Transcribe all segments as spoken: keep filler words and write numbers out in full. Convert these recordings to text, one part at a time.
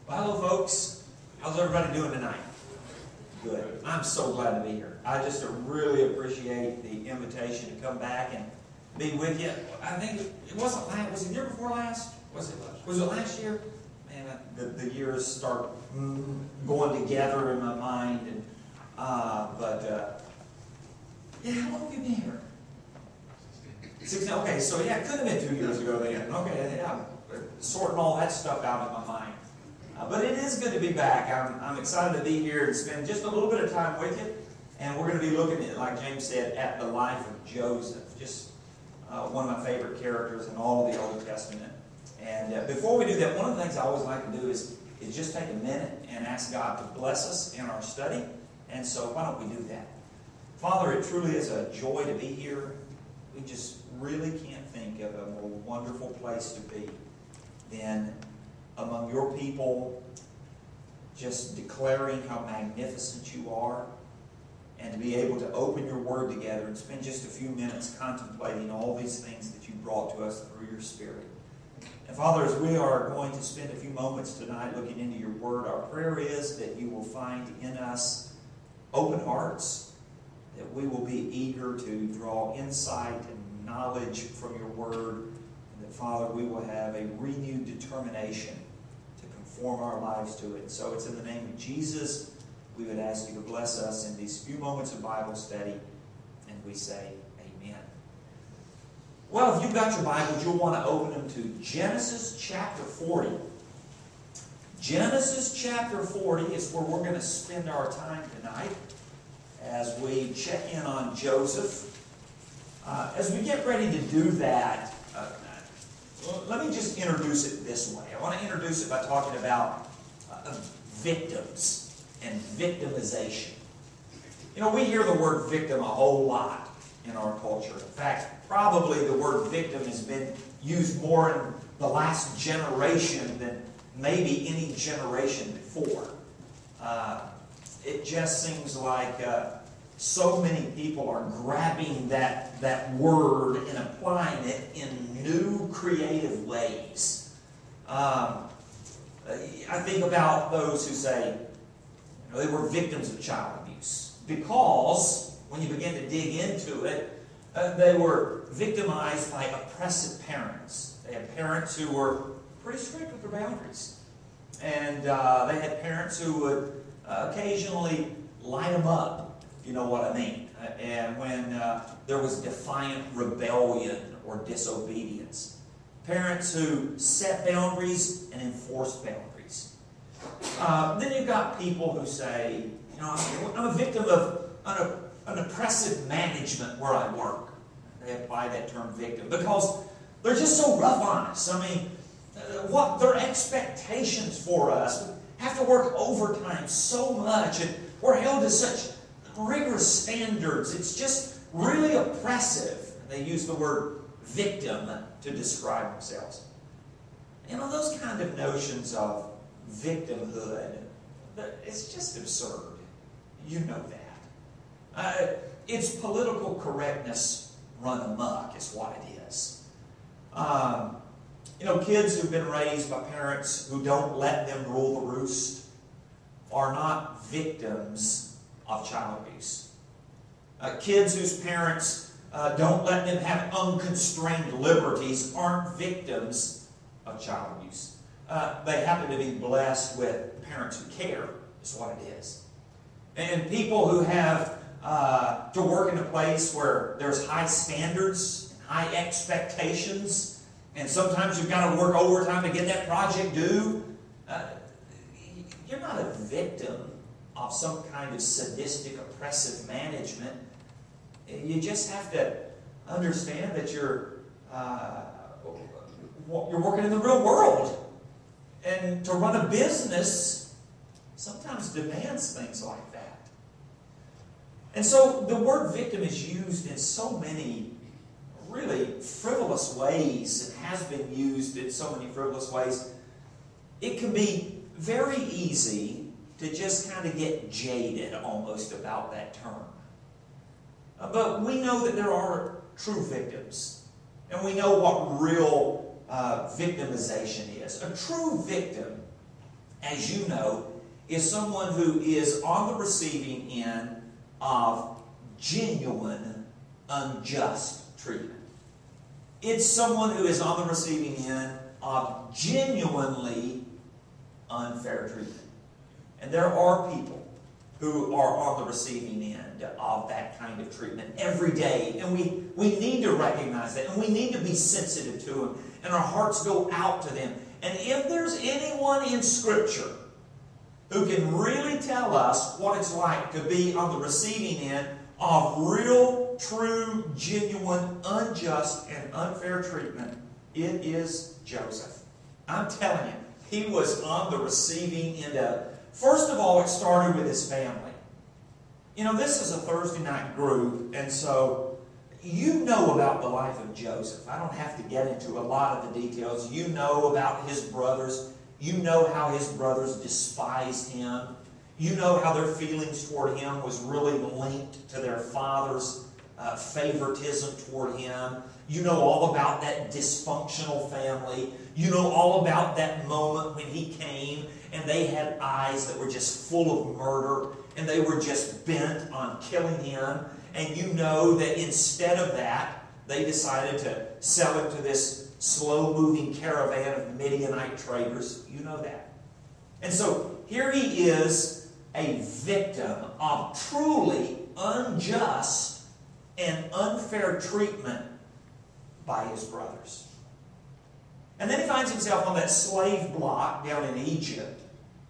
Well, hello, folks. How's everybody doing tonight? Good. I'm so glad to be here. I just really appreciate the invitation to come back and be with you. I think it wasn't last. Was it the year before last? Was it? Was it last year? Man, the, the years start going together in my mind. And uh, but uh, yeah, how long have you been here? Sixteen. Okay, so yeah, it could have been two years ago then. Okay, yeah, sorting all that stuff out in my mind. Uh, but it is good to be back. I'm, I'm excited to be here and spend just a little bit of time with you. And we're going to be looking at, like James said, at the life of Joseph. Just uh, one of my favorite characters in all of the Old Testament. And uh, before we do that, one of the things I always like to do is, is just take a minute and ask God to bless us in our study. And so why don't we do that? Father, it truly is a joy to be here. We just really can't think of a more wonderful place to be than among your people, just declaring how magnificent you are, and to be able to open your word together and spend just a few minutes contemplating all these things that you brought to us through your Spirit. And Father, as we are going to spend a few moments tonight looking into your word, our prayer is that you will find in us open hearts, that we will be eager to draw insight and knowledge from your word, and that, Father, we will have a renewed determination form our lives to it. So it's in the name of Jesus we would ask you to bless us in these few moments of Bible study, and we say amen. Well, if you've got your Bibles, you'll want to open them to Genesis chapter forty. Genesis chapter forty is where we're going to spend our time tonight as we check in on Joseph. Uh, as we get ready to do that, uh, Well, let me just introduce it this way. I want to introduce it by talking about uh, victims and victimization. You know, we hear the word victim a whole lot in our culture. In fact, probably the word victim has been used more in the last generation than maybe any generation before. Uh, it just seems like uh, so many people are grabbing that, that word and applying it in new, creative ways. Um, I think about those who say, you know, they were victims of child abuse. Because, when you begin to dig into it, uh, they were victimized by oppressive parents. They had parents who were pretty strict with their boundaries. And uh, they had parents who would uh, occasionally light them up, you know what I mean. And when uh, there was defiant rebellion or disobedience. Parents who set boundaries and enforced boundaries. Uh, then you've got people who say, you know, I'm a victim of an, an oppressive management where I work. They apply that term victim because they're just so rough on us. I mean, what their expectations for us have to work overtime so much, and we're held to such rigorous standards. It's just really oppressive. They use the word victim to describe themselves. You know, those kind of notions of victimhood, it's just absurd. You know that. Uh, it's political correctness run amok is what it is. Um, you know, kids who've been raised by parents who don't let them rule the roost are not victims of child abuse. Uh, kids whose parents uh, don't let them have unconstrained liberties aren't victims of child abuse. Uh, they happen to be blessed with parents who care, is what it is. And people who have uh, to work in a place where there's high standards, high expectations, and sometimes you've got to work overtime to get that project due. Uh, you're not a victim of some kind of sadistic, oppressive management. You just have to understand that you're uh, you're working in the real world. And to run a business sometimes demands things like that. And so the word victim is used in so many really frivolous ways. It has been used in so many frivolous ways. It can be very easy to just kind of get jaded almost about that term. Uh, but we know that there are true victims. And we know what real uh, victimization is. A true victim as you know, is someone who is on the receiving end of genuine, unjust treatment. It's someone who is on the receiving end of genuinely unfair treatment. And there are people who are on the receiving end of that kind of treatment every day. And we, we need to recognize that. And we need to be sensitive to them. And our hearts go out to them. And if there's anyone in Scripture who can really tell us what it's like to be on the receiving end of real, true, genuine, unjust, and unfair treatment, it is Joseph. I'm telling you, he was on the receiving end of it. First of all, it started with his family. You know, this is a Thursday night group, and so you know about the life of Joseph. I don't have to get into a lot of the details. You know about his brothers. You know how his brothers despised him. You know how their feelings toward him was really linked to their father's uh, favoritism toward him. You know all about that dysfunctional family. You know all about that moment when he came and they had eyes that were just full of murder and they were just bent on killing him. And you know that instead of that, they decided to sell him to this slow-moving caravan of Midianite traders. You know that. And so here he is, a victim of truly unjust and unfair treatment by his brothers. And then he finds himself on that slave block down in Egypt.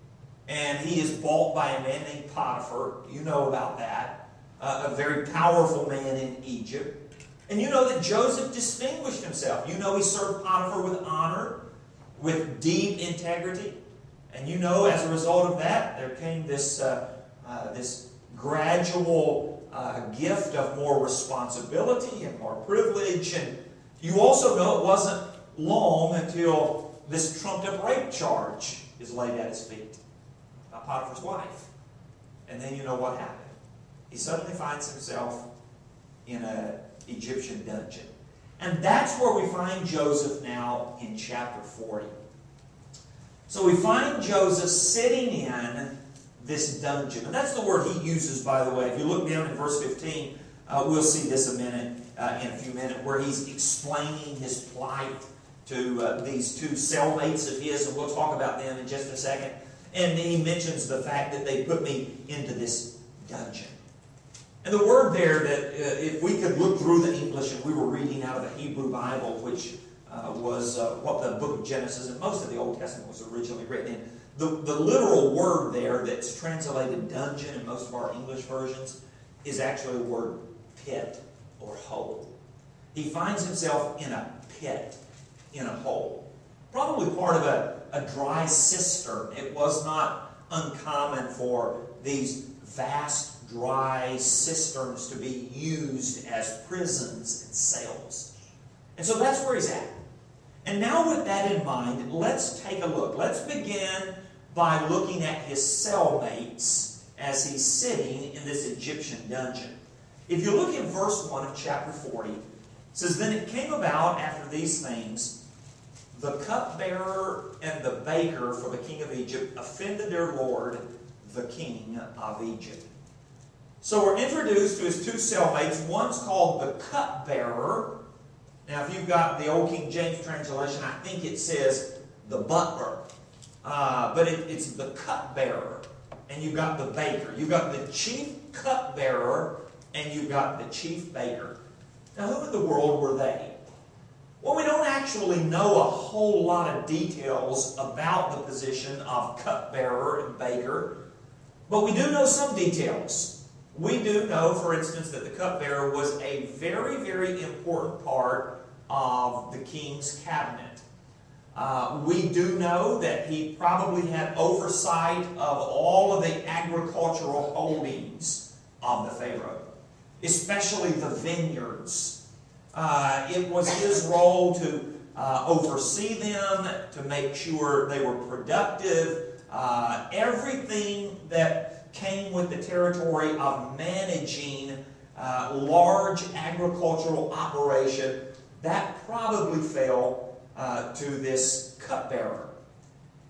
And he is bought by a man named Potiphar. You know about that. Uh, a very powerful man in Egypt. And you know that Joseph distinguished himself. You know he served Potiphar with honor, with deep integrity. And you know, as a result of that, there came this, uh, uh, this gradual uh, gift of more responsibility and more privilege. And you also know it wasn't long until this trumped-up rape charge is laid at his feet by Potiphar's wife. And then you know what happened. He suddenly finds himself in an Egyptian dungeon. And that's where we find Joseph now in chapter forty. So we find Joseph sitting in this dungeon. And that's the word he uses, by the way. If you look down in verse fifteen, uh, we'll see this a minute, uh, in a few minutes, where he's explaining his plight to uh, these two cellmates of his, and we'll talk about them in just a second. And he mentions the fact that they put me into this dungeon. And the word there that, uh, if we could look through the English, and we were reading out of the Hebrew Bible, which uh, was uh, what the book of Genesis and most of the Old Testament was originally written in, the, the literal word there that's translated dungeon in most of our English versions is actually the word pit or hole. He finds himself in a pit, in a hole. Probably part of a, a dry cistern. It was not uncommon for these vast dry cisterns to be used as prisons and cells. And so that's where he's at. And now with that in mind, let's take a look. Let's begin by looking at his cellmates as he's sitting in this Egyptian dungeon. If you look in verse one of chapter forty, it says, "Then it came about after these things, the cupbearer and the baker for the king of Egypt offended their lord, the king of Egypt." So we're introduced to his two cellmates. One's called the cupbearer. Now, if you've got the old King James translation, I think it says the butler. Uh, but it, it's the cupbearer. And you've got the baker. You've got the chief cupbearer and you've got the chief baker. Now, who in the world were they? Well, we don't actually know a whole lot of details about the position of cupbearer and baker. But we do know some details. We do know, for instance, that the cupbearer was a very, very important part of the king's cabinet. Uh, we do know that he probably had oversight of all of the agricultural holdings of the Pharaoh, especially the vineyards. Uh, it was his role to uh, oversee them, to make sure they were productive. Uh, everything that came with the territory of managing uh, large agricultural operation, that probably fell uh, to this cupbearer.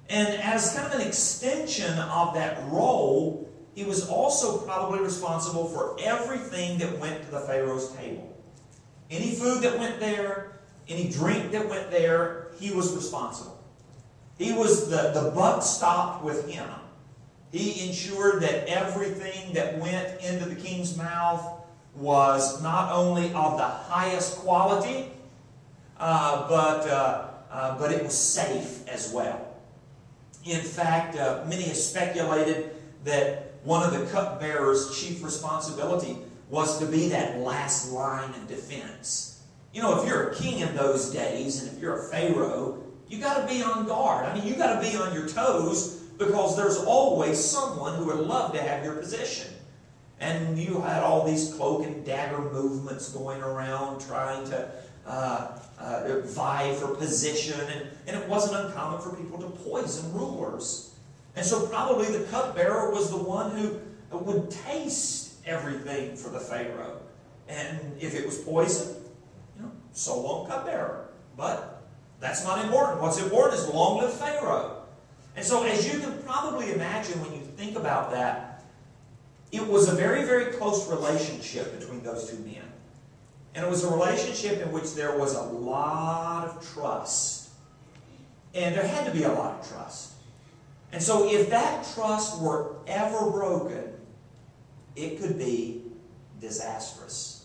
And as kind of an extension of that role, he was also probably responsible for everything that went to the Pharaoh's table. Any food that went there, any drink that went there, he was responsible. He was, the, the buck stopped with him. He ensured that everything that went into the king's mouth was not only of the highest quality, uh, but, uh, uh, but it was safe as well. In fact, uh, many have speculated that one of the cupbearer's chief responsibility was to be that last line of defense. You know, if you're a king in those days, and if you're a pharaoh, you got to be on guard. I mean, you got to be on your toes, because there's always someone who would love to have your position. And you had all these cloak and dagger movements going around trying to uh, uh, vie for position. And, and it wasn't uncommon for people to poison rulers. And so probably the cupbearer was the one who would taste everything for the Pharaoh. And if it was poison, you know, so long cupbearer. But that's not important. What's important is long live Pharaoh. And so as you can probably imagine when you think about that, it was a very, very close relationship between those two men. And it was a relationship in which there was a lot of trust. And there had to be a lot of trust. And so if that trust were ever broken, it could be disastrous.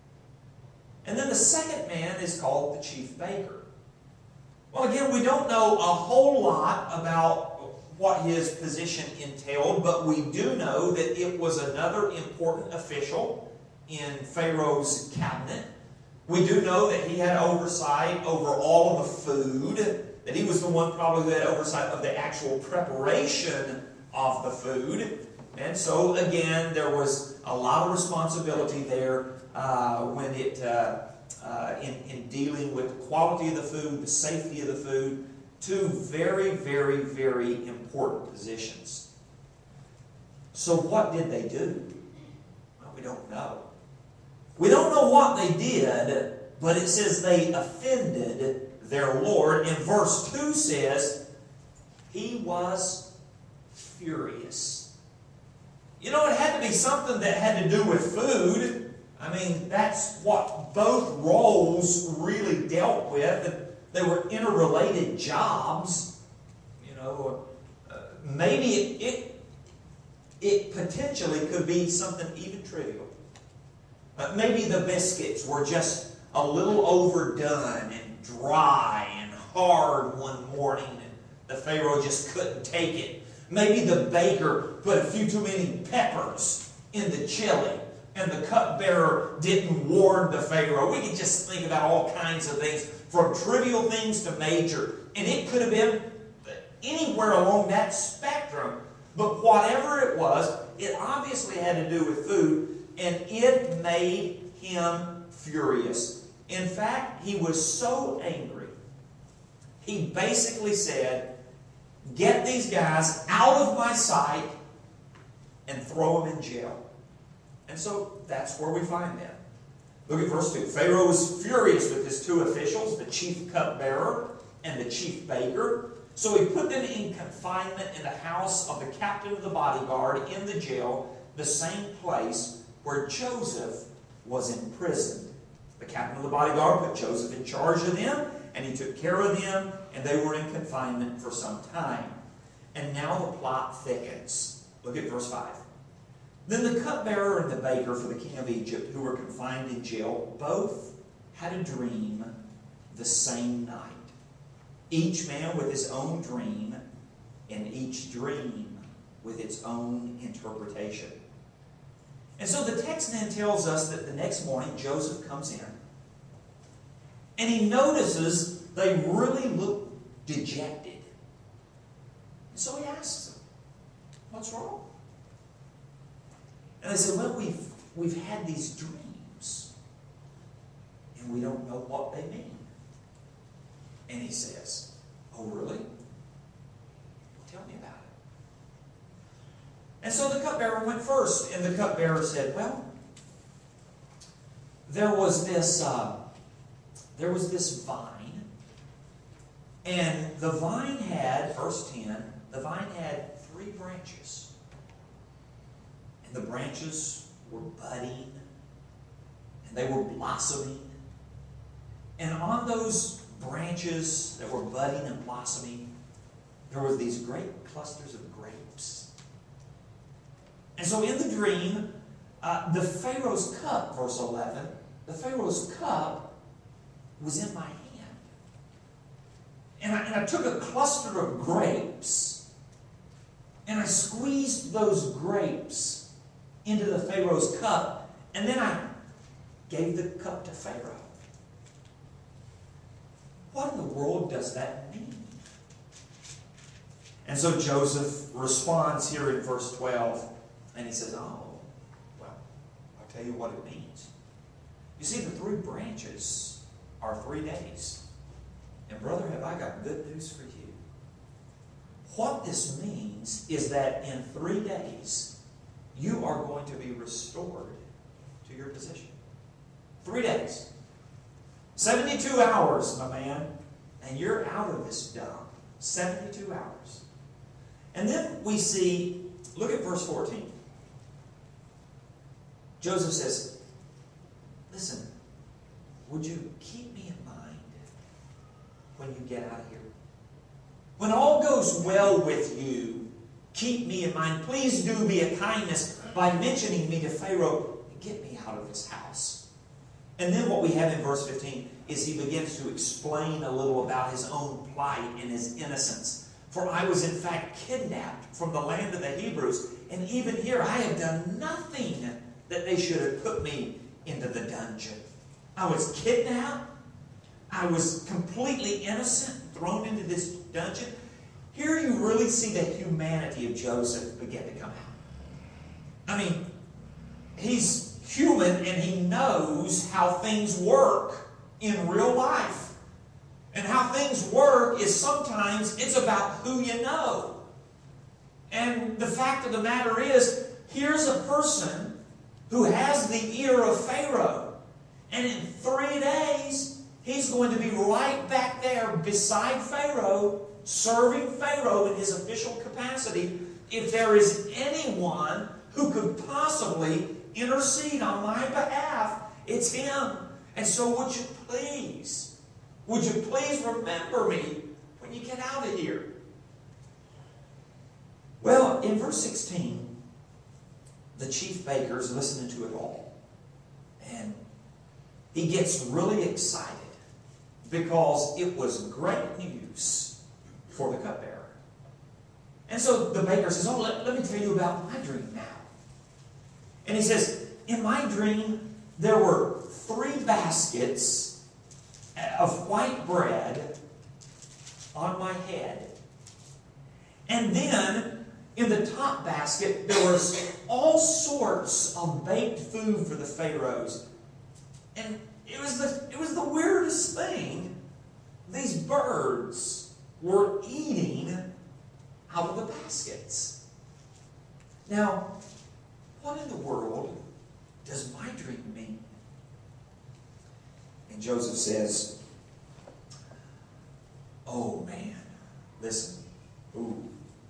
And then the second man is called the chief baker. Well, again, we don't know a whole lot about what his position entailed, but we do know that it was another important official in Pharaoh's cabinet. We do know that he had oversight over all of the food, that he was the one probably who had oversight of the actual preparation of the food. And so, again, there was a lot of responsibility there uh, when it... Uh, Uh, in, in dealing with the quality of the food, the safety of the food, two very, very, very important positions. So what did they do? Well, we don't know. We don't know what they did, but it says they offended their Lord. And verse two says, he was furious. You know, it had to be something that had to do with food. I mean, that's what both roles really dealt with. They were interrelated jobs. You know, uh, maybe it, it, it potentially could be something even trivial. Uh, maybe the biscuits were just a little overdone and dry and hard one morning, and the Pharaoh just couldn't take it. Maybe the baker put a few too many peppers in the chili, and the cupbearer didn't warn the Pharaoh. We can just think about all kinds of things, from trivial things to major. And it could have been anywhere along that spectrum. But whatever it was, it obviously had to do with food, and it made him furious. In fact, he was so angry, he basically said, get these guys out of my sight and throw them in jail. And so that's where we find them. Look at verse two. Pharaoh was furious with his two officials, the chief cupbearer and the chief baker. So he put them in confinement in the house of the captain of the bodyguard in the jail, the same place where Joseph was imprisoned. The captain of the bodyguard put Joseph in charge of them, and he took care of them, and they were in confinement for some time. And now the plot thickens. Look at verse five. Then the cupbearer and the baker for the king of Egypt, who were confined in jail, both had a dream the same night. Each man with his own dream, and each dream with its own interpretation. And so the text then tells us that the next morning Joseph comes in, and he notices they really look dejected. And so he asks them, what's wrong? And they said, well, we've, we've had these dreams, and we don't know what they mean. And he says, oh, really? Well, tell me about it. And so the cupbearer went first, and the cupbearer said, well, there was this, uh, there was this vine And the vine had, verse ten, the vine had three branches. And the branches were budding, and they were blossoming. And on those branches that were budding and blossoming, there were these great clusters of grapes. And so in the dream, uh, the Pharaoh's cup, verse eleven, the Pharaoh's cup was in my hand. And I, and I took a cluster of grapes, and I squeezed those grapes into the Pharaoh's cup, and then I gave the cup to Pharaoh. What in the world does that mean? And so Joseph responds here in verse twelve, and he says, oh, well, I'll tell you what it means. You see, the three branches are three days. And brother, have I got good news for you. What this means is that in three days, you are going to be restored to your position. Three days. seventy-two hours, my man, and you're out of this dump. seventy-two hours. And then we see, look at verse fourteen. Joseph says, listen, would you keep me in mind when you get out of here? When all goes well with you, keep me in mind. Please do me a kindness by mentioning me to Pharaoh and get me out of this house. And then what we have in verse fifteen is he begins to explain a little about his own plight and his innocence. For I was in fact kidnapped from the land of the Hebrews, and even here I have done nothing that they should have put me into the dungeon. I was kidnapped. I was completely innocent, thrown into this dungeon. Here you really see the humanity of Joseph begin to come out. I mean, he's human and he knows how things work in real life. And how things work is sometimes it's about who you know. And the fact of the matter is, here's a person who has the ear of Pharaoh. And in three days, he's going to be right back there beside Pharaoh, serving Pharaoh in his official capacity. If there is anyone who could possibly intercede on my behalf, it's him. And so would you please, would you please remember me when you get out of here? Well, in verse sixteen, the chief baker is listening to it all. And he gets really excited because it was great news for the cupbearer. And so the baker says, oh, let, let me tell you about my dream now. And he says, in my dream, there were three baskets of white bread on my head. And then, in the top basket, there was all sorts of baked food for the pharaohs. And it was the, it was the weirdest thing. These birds were eating out of the baskets. Now, what in the world does my dream mean? And Joseph says, oh man, listen, ooh,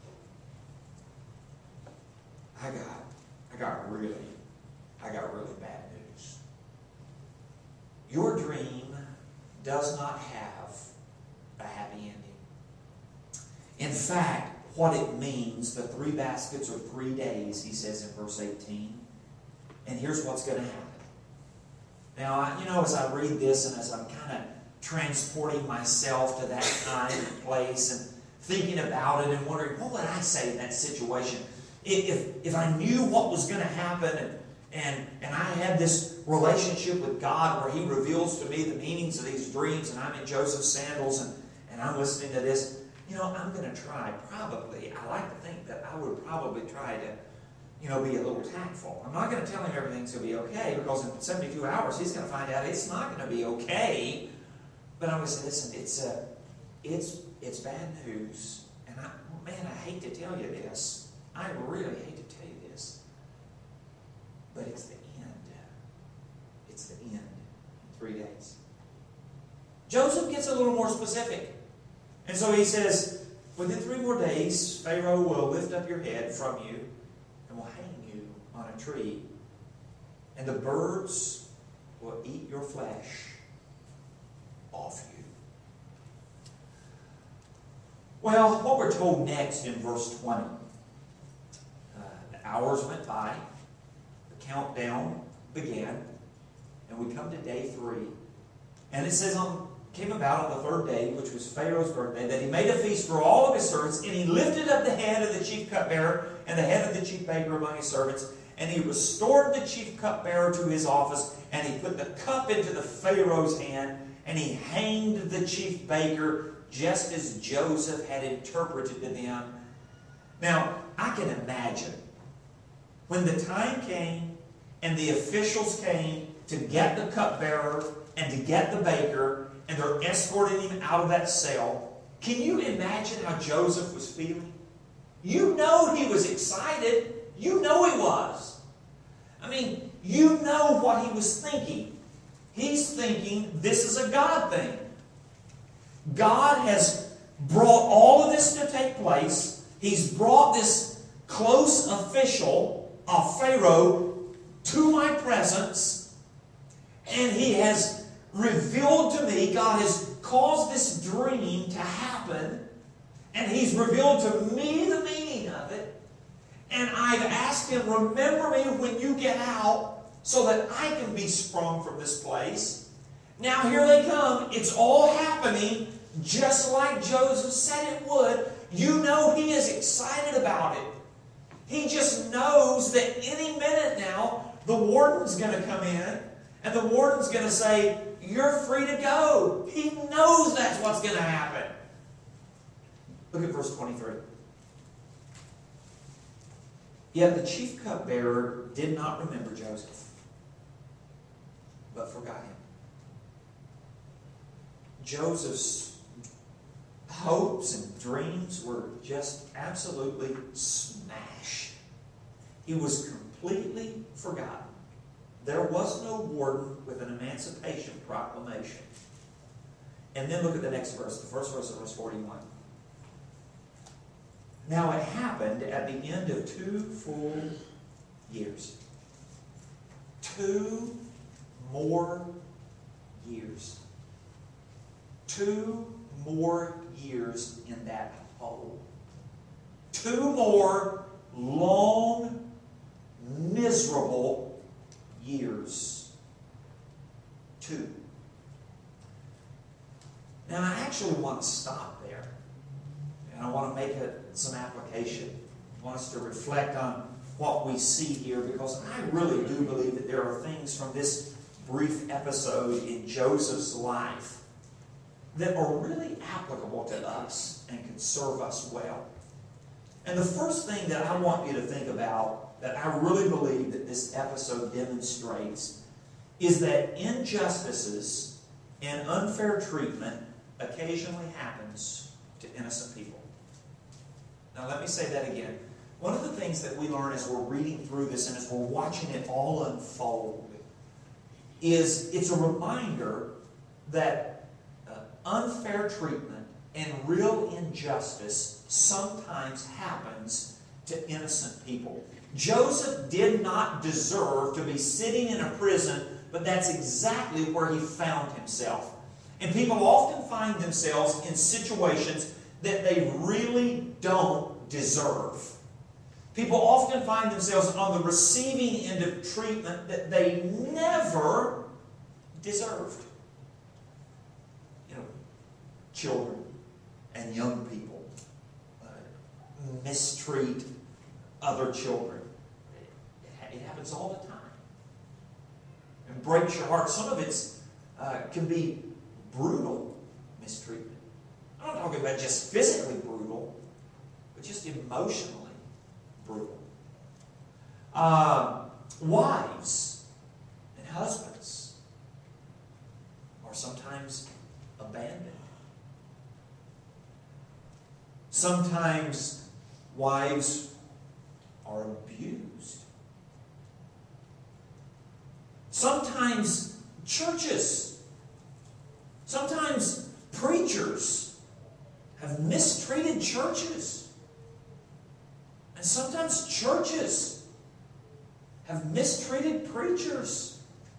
I got, I got really, I got really bad news. Your dream does not have a happy ending. In fact, what it means, the three baskets are three days, he says in verse eighteen. And here's what's going to happen. Now, I, you know, as I read this and as I'm kind of transporting myself to that time and place and thinking about it and wondering, what would I say in that situation? If, if I knew what was going to happen and, and, and I had this relationship with God where He reveals to me the meanings of these dreams and I'm in Joseph's sandals and, and I'm listening to this, you know, I'm going to try probably, I like to think that I would probably try to, you know, be a little tactful. I'm not going to tell him everything's going to be okay because in seventy-two hours he's going to find out it's not going to be okay. But I'm going to say, listen, it's uh, it's it's bad news, and I, man, I hate to tell you this. I really hate to tell you this, but it's the end. It's the end in three days. Joseph gets a little more specific. And so he says, within three more days, Pharaoh will lift up your head from you and will hang you on a tree. And the birds will eat your flesh off you. Well, what we're told next in verse twenty. Uh, the hours went by. The countdown began. And we come to day three. And it says, on, came about on the third day, which was Pharaoh's birthday, that he made a feast for all of his servants, and he lifted up the head of the chief cupbearer and the head of the chief baker among his servants, and he restored the chief cupbearer to his office, and he put the cup into the Pharaoh's hand, and he hanged the chief baker, just as Joseph had interpreted to them. Now, I can imagine, when the time came, and the officials came to get the cupbearer and to get the baker, and they're escorting him out of that cell. Can you imagine how Joseph was feeling? You know he was excited. You know he was. I mean, you know what he was thinking. He's thinking this is a God thing. God has brought all of this to take place. He's brought this close official of Pharaoh to my presence. And he has revealed to me, God has caused this dream to happen, and he's revealed to me the meaning of it. And I've asked him, remember me when you get out so that I can be sprung from this place. Now here they come. It's all happening just like Joseph said it would. You know he is excited about it. He just knows that any minute now the warden's going to come in, and the warden's going to say, you're free to go. He knows that's what's going to happen. Look at verse twenty-three. Yet the chief cupbearer did not remember Joseph, but forgot him. Joseph's hopes and dreams were just absolutely smashed. He was completely forgotten. There was no warden with an emancipation proclamation. And then look at the next verse, the first verse of verse forty-one. Now it happened at the end of two full years. Two more years. Two more years in that hole. Two more long, miserable years. Two. Now I actually want to stop there. And I want to make a, some application. I want us to reflect on what we see here, because I really do believe that there are things from this brief episode in Joseph's life that are really applicable to us and can serve us well. And the first thing that I want you to think about, that I really believe that this episode demonstrates, is that injustices and unfair treatment occasionally happens to innocent people. Now let me say that again. One of the things that we learn as we're reading through this and as we're watching it all unfold is it's a reminder that uh, unfair treatment and real injustice sometimes happens to innocent people. Joseph did not deserve to be sitting in a prison, but that's exactly where he found himself. And people often find themselves in situations that they really don't deserve. People often find themselves on the receiving end of treatment that they never deserved. You know, children and young people uh, mistreat other children. It, it happens all the time. And breaks your heart. Some of it uh, can be brutal mistreatment. I'm not talking about just physically brutal, but just emotionally brutal. Uh, wives and husbands are sometimes abandoned. Sometimes wives are abused. Sometimes churches, sometimes preachers have mistreated churches. And sometimes churches have mistreated preachers.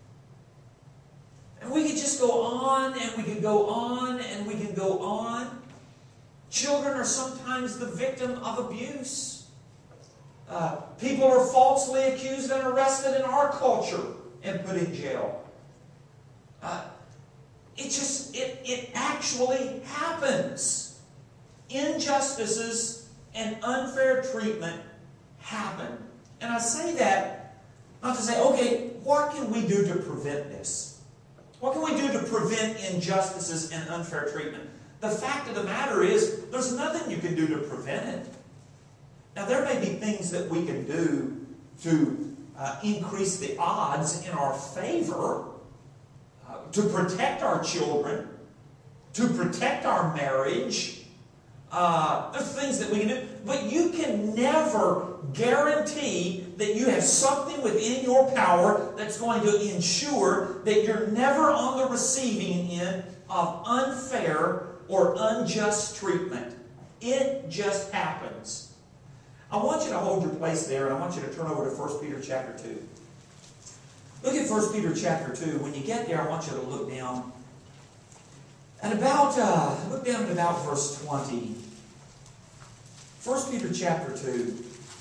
And we could just go on and we could go on and we can go on. Children are sometimes the victim of abuse. Uh, people are falsely accused and arrested in our culture and put in jail. Uh, it just, it, it actually happens. Injustices and unfair treatment happen. And I say that not to say, okay, what can we do to prevent this? What can we do to prevent injustices and unfair treatment? The fact of the matter is, there's nothing you can do to prevent it. Now, there may be things that we can do to uh, increase the odds in our favor, uh, to protect our children, to protect our marriage. Uh, there's things that we can do. But you can never guarantee that you have something within your power that's going to ensure that you're never on the receiving end of unfair or unjust treatment. It just happens. I want you to hold your place there, and I want you to turn over to First Peter chapter two. Look at First Peter chapter two. When you get there, I want you to look down at about, uh, look down at about verse twenty. First Peter chapter two.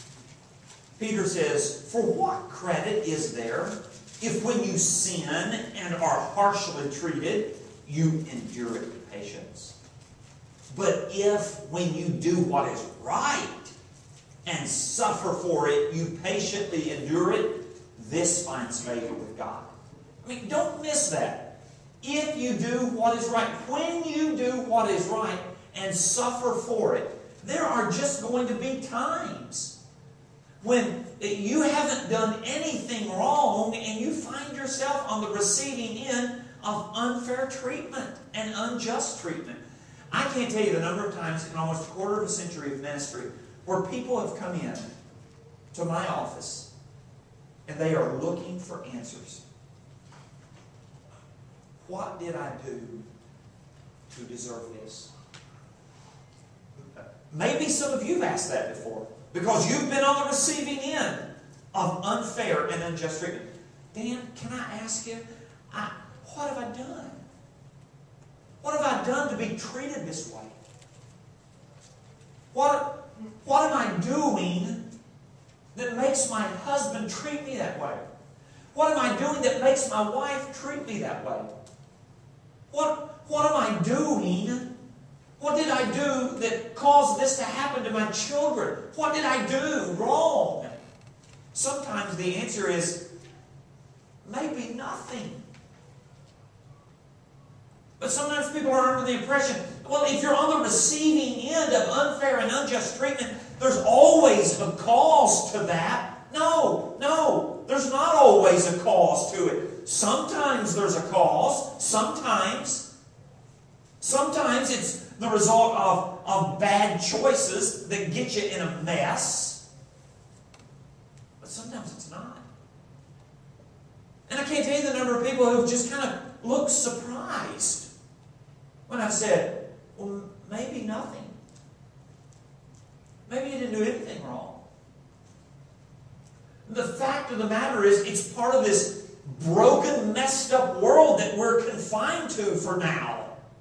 Peter says, "For what credit is there if when you sin and are harshly treated, you endure it with patience? But if when you do what is right and suffer for it, you patiently endure it, this finds favor with God." I mean, don't miss that. If you do what is right, when you do what is right and suffer for it, there are just going to be times when you haven't done anything wrong and you find yourself on the receiving end of unfair treatment and unjust treatment. I can't tell you the number of times in almost a quarter of a century of ministry where people have come in to my office and they are looking for answers. What did I do to deserve this? Maybe some of you have asked that before because you've been on the receiving end of unfair and unjust treatment. Dan, can I ask you, I, what have I done? What have I done to be treated this way? What, what am I doing that makes my husband treat me that way? What am I doing that makes my wife treat me that way? What, what am I doing? What did I do that caused this to happen to my children? What did I do wrong? Sometimes the answer is maybe nothing. But sometimes people are under the impression, well, if you're on the receiving end of unfair and unjust treatment, there's always a cause to that. No, no, there's not always a cause to it. Sometimes there's a cause. Sometimes. Sometimes it's the result of, of bad choices that get you in a mess. But sometimes it's not. And I can't tell you the number of people who've just kind of looked surprised when I've said, well, maybe nothing. Maybe you didn't do anything wrong. The fact of the matter is, it's part of this broken, messed up world that we're confined to for now.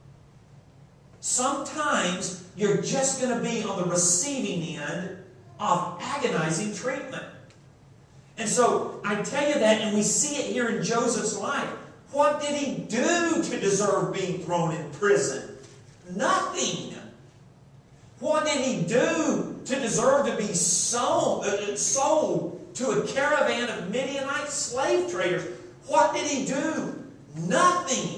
Sometimes you're just going to be on the receiving end of agonizing treatment. And so I tell you that, and we see it here in Joseph's life. What did he do to deserve being thrown in prison? Nothing. What did he do to deserve to be sold, uh, sold to a caravan of Midianite slave traders? What did he do? Nothing.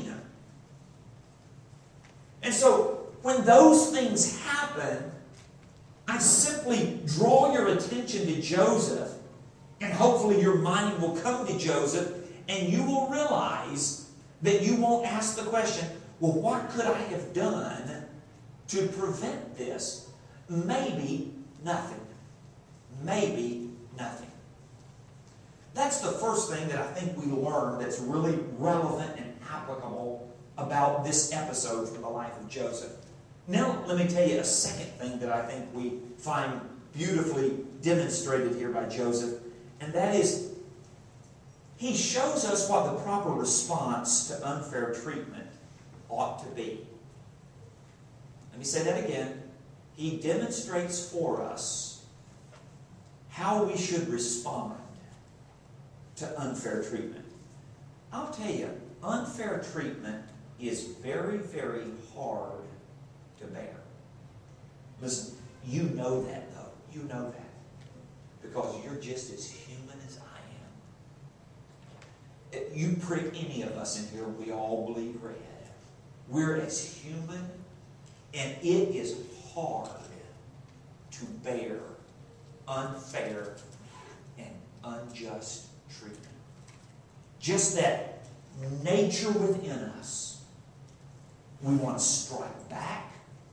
And so, when those things happen, I simply draw your attention to Joseph, and hopefully your mind will come to Joseph, and you will realize that you won't ask the question, well, what could I have done to prevent this? Maybe nothing. Maybe nothing. That's the first thing that I think we learn that's really relevant and applicable about this episode from the life of Joseph. Now, let me tell you a second thing that I think we find beautifully demonstrated here by Joseph, and that is he shows us what the proper response to unfair treatment ought to be. Let me say that again. He demonstrates for us how we should respond to unfair treatment. I'll tell you, unfair treatment is very, very hard to bear. Listen, you know that though. You know that. Because you're just as human as I am. You prick any of us in here, we all bleed red. We're as human, and it is hard to bear unfair and unjust treatment. Just that nature within us. We want to strike back.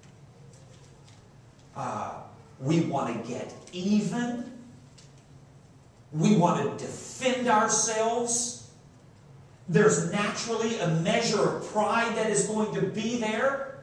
Uh, we want to get even. We want to defend ourselves. There's naturally a measure of pride that is going to be there.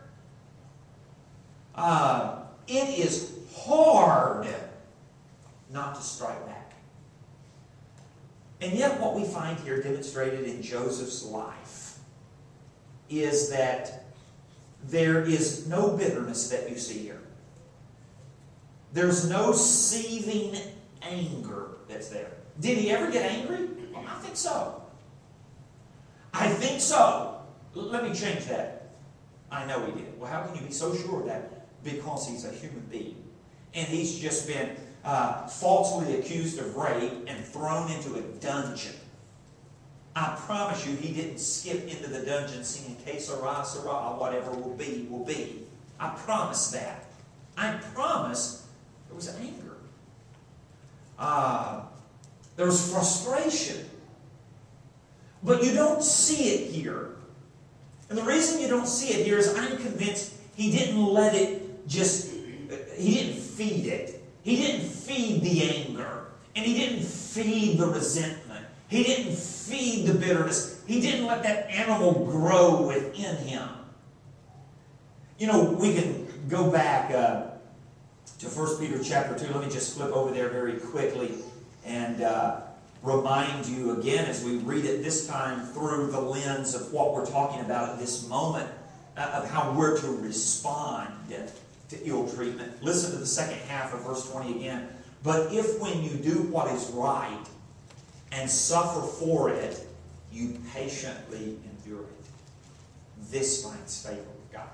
Uh, it is hard not to strike back. And yet what we find here demonstrated in Joseph's life is that there is no bitterness that you see here. There's no seething anger that's there. Did he ever get angry? Well, I think so. I think so. Let me change that. I know he did. Well, how can you be so sure of that? Because he's a human being. And he's just been uh, falsely accused of rape and thrown into a dungeon. I promise you he didn't skip into the dungeon singing Que sera, sera, whatever will be, will be. I promise that. I promise there was anger. Uh, there was frustration. But you don't see it here. And the reason you don't see it here is I'm convinced he didn't let it just, he didn't feed it. He didn't feed the anger. And he didn't feed the resentment. He didn't feed the bitterness. He didn't let that animal grow within him. You know, we can go back uh, to First Peter chapter two. Let me just flip over there very quickly and uh, remind you again as we read it this time through the lens of what we're talking about at this moment, uh, of how we're to respond to ill treatment. Listen to the second half of verse twenty again. But if when you do what is right and suffer for it, you patiently endure it, this finds favor with God.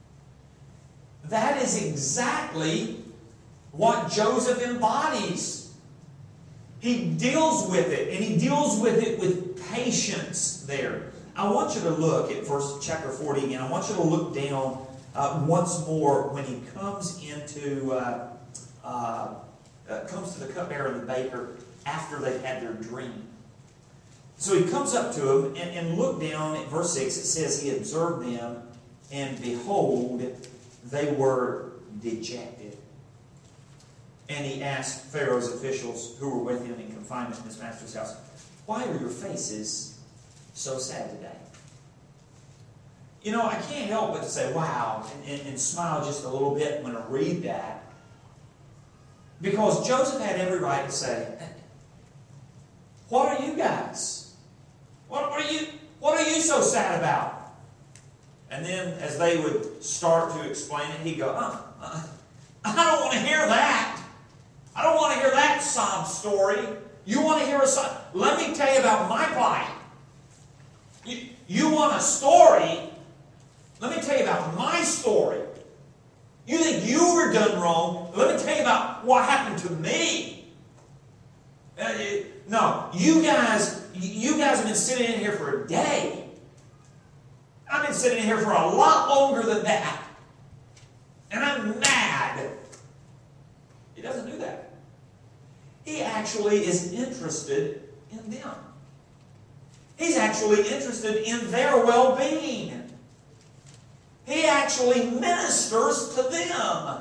That is exactly what Joseph embodies. He deals with it, and he deals with it with patience there. I want you to look at verse chapter forty again. I want you to look down uh, once more when he comes into uh, uh, uh, comes to the cupbearer and the baker after they've had their dream. So he comes up to them, and, and look down at verse six. It says he observed them, and behold, they were dejected. And he asked Pharaoh's officials who were with him in confinement in his master's house, why are your faces so sad today? You know, I can't help but to say, wow, and, and, and smile just a little bit when I read that. Because Joseph had every right to say, what are you guys? What, what, are you, what are you so sad about? And then as they would start to explain it, he'd go, uh, uh, I don't want to hear that. I don't want to hear that sob story. You want to hear a sob? Let me tell you about my plight. You, you want a story? Let me tell you about my story. You think you were done wrong? Let me tell you about what happened to me. Uh, no, you guys, you guys have been sitting in here for a day. I've been sitting in here for a lot longer than that. And I'm mad. He doesn't do that. He actually is interested in them. He's actually interested in their well-being. He actually ministers to them.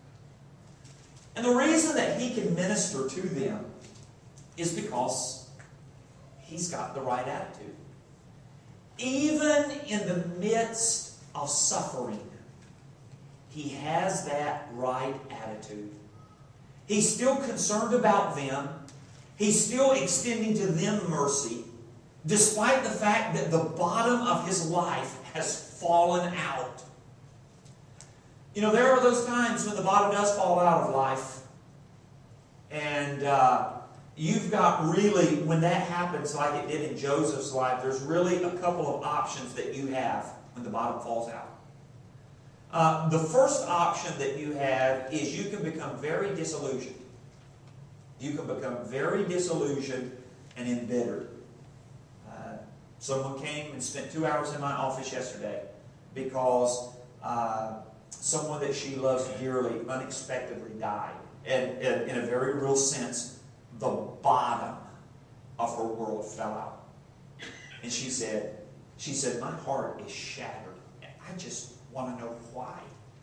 And the reason that he can minister to them is because he's got the right attitude. Even in the midst of suffering, he has that right attitude. He's still concerned about them. He's still extending to them mercy, despite the fact that the bottom of his life has fallen out. You know, there are those times when the bottom does fall out of life. And uh, you've got really, when that happens like it did in Joseph's life, there's really a couple of options that you have when the bottom falls out. Uh, the first option that you have is you can become very disillusioned. You can become very disillusioned and embittered. Uh, someone came and spent two hours in my office yesterday because uh, someone that she loves dearly unexpectedly died. And, and in a very real sense, the bottom of her world fell out. And she said, she said, my heart is shattered. I just want to know why.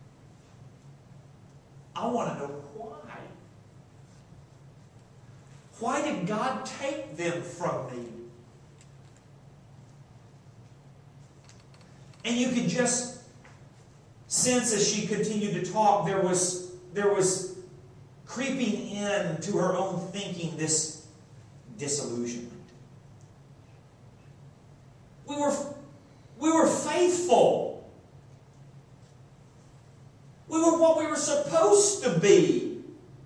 I want to know why. Why did God take them from me? And you could just sense as she continued to talk, there was, there was creeping in to her own thinking this disillusionment. We were, we were faithful. We were what we were supposed to be.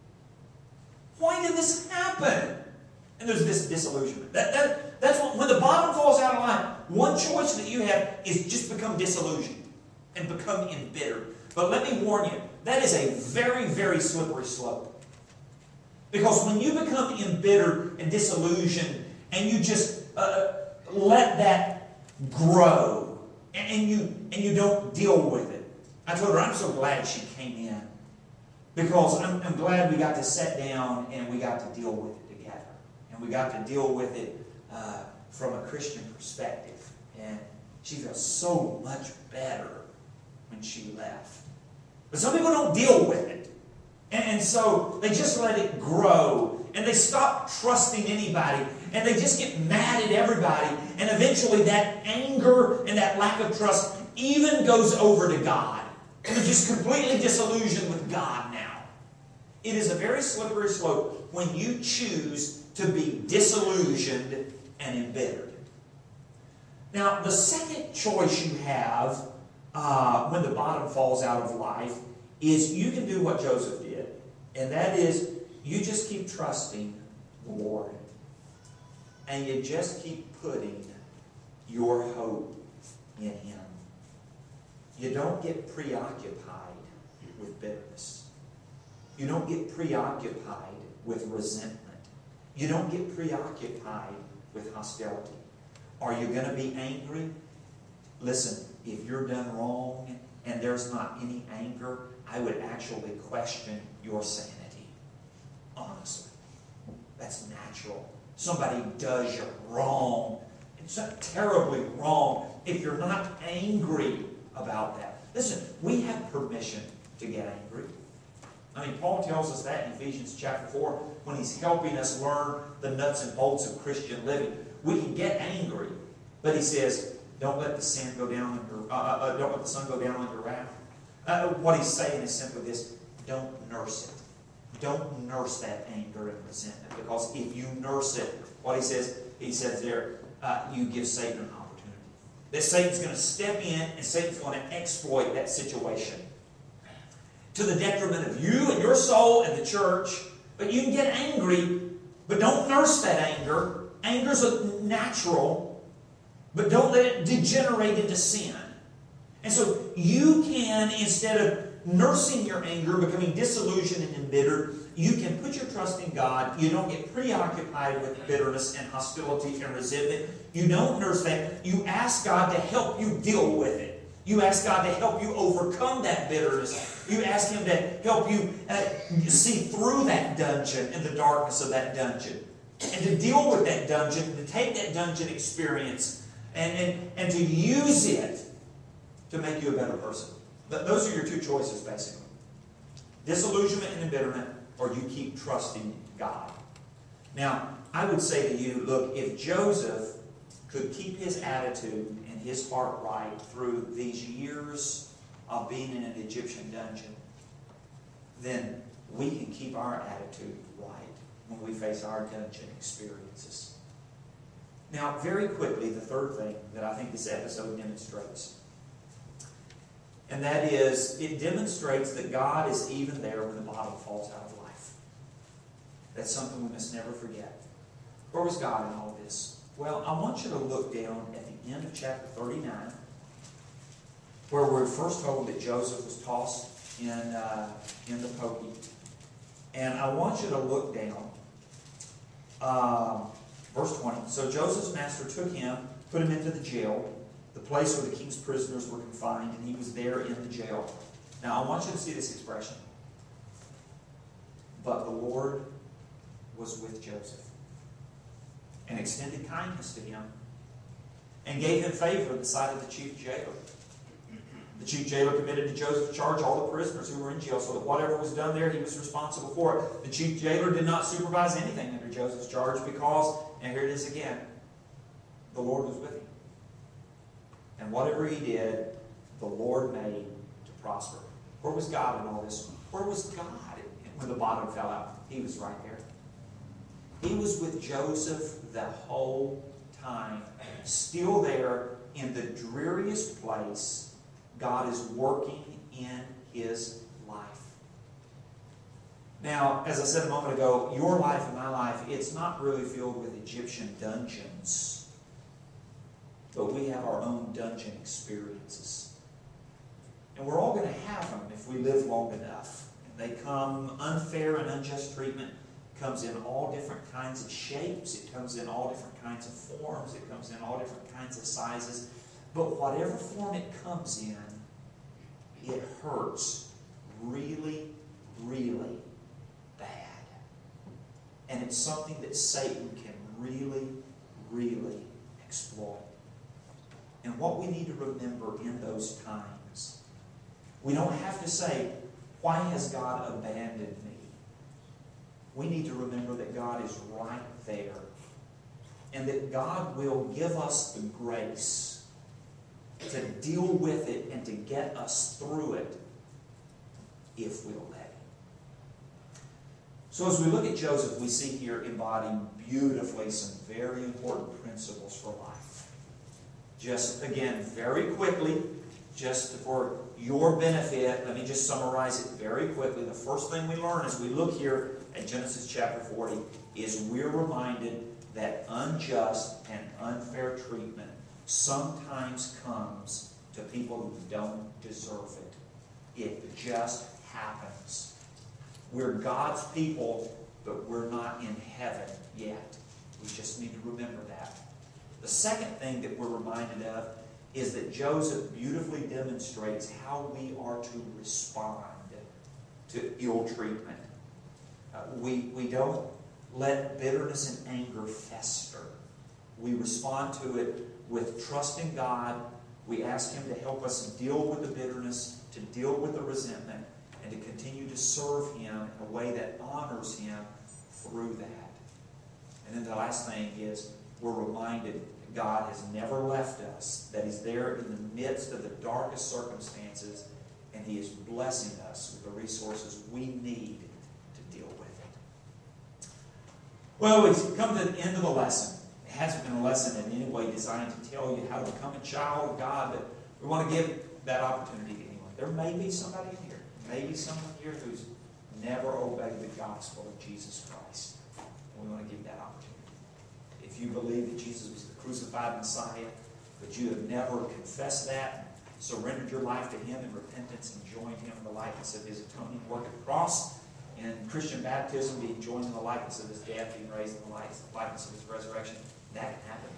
Why did this happen? And there's this disillusionment. That, that, that's what, when the bottom falls out of line, one choice that you have is just become disillusioned and become embittered. But let me warn you, that is a very, very slippery slope. Because when you become embittered and disillusioned and you just uh, let that grow and, and, you, and you don't deal with it. I told her I'm so glad she came in because I'm, I'm glad we got to sit down and we got to deal with it together. And we got to deal with it uh, from a Christian perspective. And she felt so much better when she left. But some people don't deal with it. And, and so they just let it grow. And they stop trusting anybody. And they just get mad at everybody. And eventually that anger and that lack of trust even goes over to God. And they're just completely disillusioned with God now. It is a very slippery slope when you choose to be disillusioned and embittered. Now, the second choice you have uh, when the bottom falls out of life is you can do what Joseph did. And that is, you just keep trusting the Lord. And you just keep putting your hope in Him. You don't get preoccupied with bitterness. You don't get preoccupied with resentment. You don't get preoccupied with hostility. Are you going to be angry? Listen, if you're done wrong and there's not any anger, I would actually question your sanity. Honestly. That's natural. Somebody does you wrong. It's not terribly wrong if you're not angry about that. Listen, we have permission to get angry. I mean, Paul tells us that in Ephesians chapter four when he's helping us learn the nuts and bolts of Christian living. We can get angry, but he says, don't let the sin go down on your, uh, uh, don't let the sun go down on your wrath. Uh, what he's saying is simply this: don't nurse it. Don't nurse that anger and resentment, because if you nurse it, what he says, he says there, uh, you give Satan an opportunity. That Satan's going to step in and Satan's going to exploit that situation to the detriment of you and your soul and the church. But you can get angry, but don't nurse that anger. Anger's natural, but don't let it degenerate into sin. And so you can, instead of nursing your anger, becoming disillusioned and embittered, you can put your trust in God. You don't get preoccupied with bitterness and hostility and resentment. You don't nurse that. You ask God to help you deal with it. You ask God to help you overcome that bitterness. You ask Him to help you uh, see through that dungeon and the darkness of that dungeon. And to deal with that dungeon, to take that dungeon experience and, and, and to use it to make you a better person. Those are your two choices, basically. Disillusionment and embitterment, or you keep trusting God. Now, I would say to you, look, if Joseph could keep his attitude and his heart right through these years of being in an Egyptian dungeon, then we can keep our attitude right when we face our dungeon experiences. Now, very quickly, the third thing that I think this episode demonstrates, and that is, it demonstrates that God is even there when the bottom falls out of life. That's something we must never forget. Where was God in all this? Well, I want you to look down at the end of chapter thirty-nine, where we're first told that Joseph was tossed in, uh, in the pokey. And I want you to look down, um, verse twenty. So Joseph's master took him, put him into the jail, the place where the king's prisoners were confined, and he was there in the jail. Now I want you to see this expression. But the Lord was with Joseph, and extended kindness to him, and gave him favor in the sight of the chief jailer. The chief jailer committed to Joseph's charge all the prisoners who were in jail, so that whatever was done there, he was responsible for it. The chief jailer did not supervise anything under Joseph's charge because, and here it is again, the Lord was with him. And whatever he did, the Lord made to prosper. Where was God in all this? Where was God when the bottom fell out? He was right there. He was with Joseph the whole time, still there in the dreariest place. God is working in his life. Now, as I said a moment ago, your life and my life, it's not really filled with Egyptian dungeons, but we have our own dungeon experiences. And we're all going to have them if we live long enough. And they come, unfair and unjust treatment comes in all different kinds of shapes. It comes in all different kinds of forms. It comes in all different kinds of sizes. But whatever form it comes in, it hurts really, really bad. And it's something that Satan can really, really exploit. And what we need to remember in those times, we don't have to say, why has God abandoned me? We need to remember that God is right there, and that God will give us the grace to deal with it and to get us through it if we'll let him. So as we look at Joseph, we see here embodying beautifully some very important principles for life. Just again, very quickly, just for your benefit, let me just summarize it very quickly. The first thing we learn as we look here at Genesis chapter forty is we're reminded that unjust and unfair treatment sometimes comes to people who don't deserve it. It just happens. We're God's people, but we're not in heaven yet. We just need to remember that. The second thing that we're reminded of is that Joseph beautifully demonstrates how we are to respond to ill treatment. Uh, we, we don't let bitterness and anger fester. We respond to it with trust in God. We ask him to help us deal with the bitterness, to deal with the resentment, and to continue to serve him in a way that honors him through that. And then the last thing is we're reminded that God has never left us, that he's there in the midst of the darkest circumstances, and he is blessing us with the resources we need to deal with it. Well, we've come to the end of the lesson. It hasn't been a lesson in any way designed to tell you how to become a child of God, but we want to give that opportunity to anyone. There may be somebody in here, maybe someone here who's never obeyed the gospel of Jesus Christ. And we want to give that opportunity. If you believe that Jesus was the crucified Messiah, but you have never confessed that, surrendered your life to him in repentance and joined him in the likeness of his atoning work at the cross, in Christian baptism, being joined in the likeness of his death, being raised in the likeness of his resurrection, that can happen.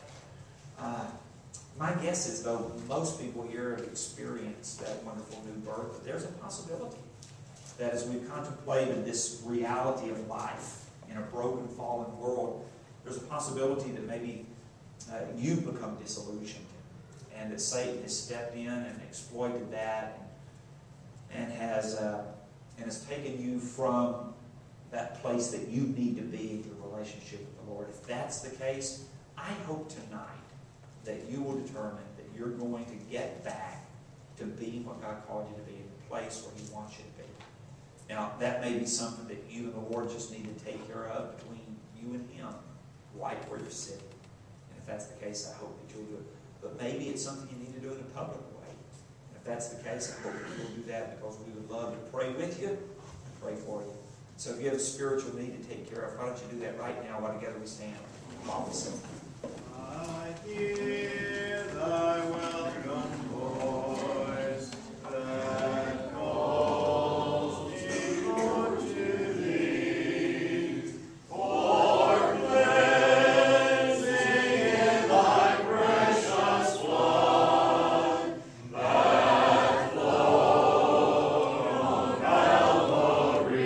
Uh, my guess is, though, most people here have experienced that wonderful new birth, but there's a possibility that as we've contemplated this reality of life in a broken, fallen world, there's a possibility that maybe uh, you've become disillusioned and that Satan has stepped in and exploited that and, and has uh, and has taken you from that place that you need to be in your relationship with the Lord. If that's the case, I hope tonight that you will determine that you're going to get back to be what God called you to be, in the place where He wants you to be. Now, that may be something that you and the Lord just need to take care of between you and Him, right where you're sitting. And if that's the case, I hope that you'll do it. But maybe it's something you need to do in a public way. And if that's the case, I hope that you'll do that, because we would love to pray with you and pray for you. So if you have a spiritual need to take care of, why don't you do that right now while together we stand while we sing. I hear thy welcome voice that calls me, Lord, to thee. For cleansing in thy precious blood that flowed on Calvary.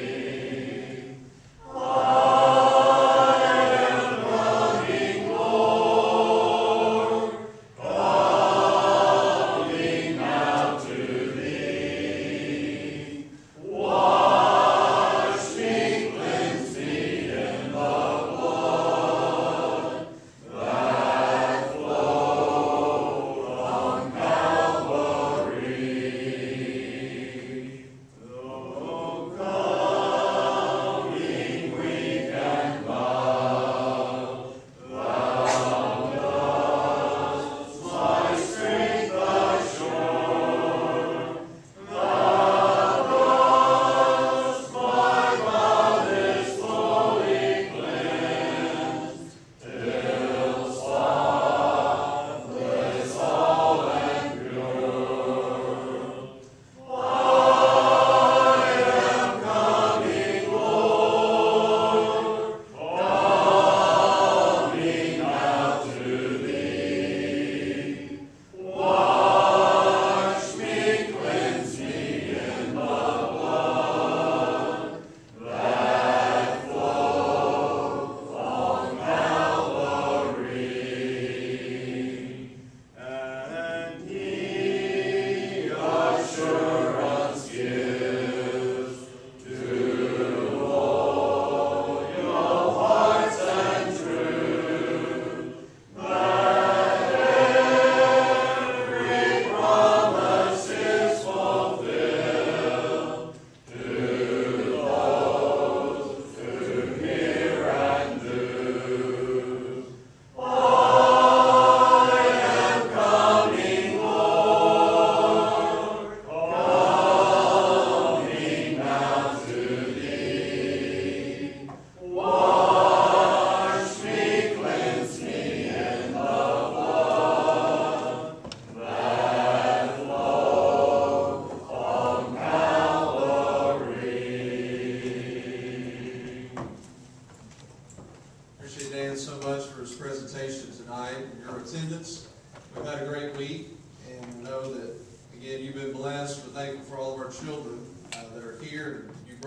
Appreciate Dan so much for his presentation tonight and your attendance. We've had a great week, and know that, again, you've been blessed. We're thankful for all of our children uh, that are here.